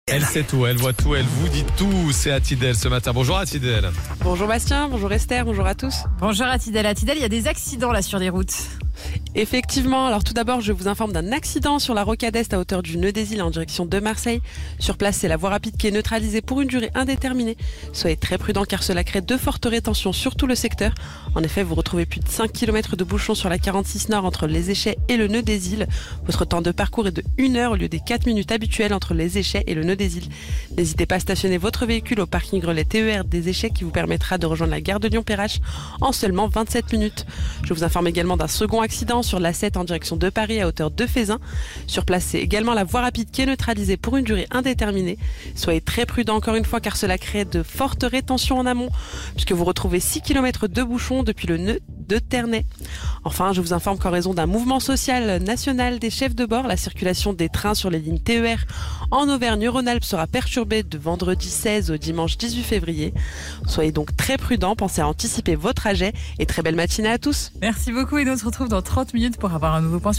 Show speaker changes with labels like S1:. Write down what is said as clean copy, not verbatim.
S1: Elle sait tout, elle voit tout, elle vous dit tout. C'est Atidel ce matin. Bonjour Atidel.
S2: Bonjour Bastien, bonjour Esther, bonjour à tous.
S3: Bonjour Atidel. Atidel, il y a des accidents là sur les routes.
S2: Effectivement, alors tout d'abord je vous informe d'un accident sur la rocade Est à hauteur du nœud des îles en direction de Marseille. Sur place, c'est la voie rapide qui est neutralisée pour une durée indéterminée. Soyez très prudents car cela crée de fortes rétentions sur tout le secteur. En effet, vous retrouvez plus de 5 km de bouchons sur la 46 Nord entre les Échets et le nœud des îles. Votre temps de parcours est de 1 heure au lieu des 4 minutes habituelles entre les Échets et le nœud des îles. N'hésitez pas à stationner votre véhicule au parking relais TER des Échets qui vous permettra de rejoindre la gare de Lyon-Perrache en seulement 27 minutes. Je vous informe également d'un second accident sur l'A7 en direction de Paris à hauteur de Fézin. Sur place, c'est également la voie rapide qui est neutralisée pour une durée indéterminée. Soyez très prudents encore une fois car cela crée de fortes rétentions en amont puisque vous retrouvez 6 km de bouchons depuis le nœud de Ternay. Enfin, je vous informe qu'en raison d'un mouvement social national des chefs de bord, la circulation des trains sur les lignes TER en Auvergne-Rhône-Alpes sera perturbée de vendredi 16 au dimanche 18 février. Soyez donc très prudents, pensez à anticiper vos trajets et très belle matinée à tous.
S3: Merci beaucoup et nous on se retrouve dans 30 minutes pour avoir un nouveau point sur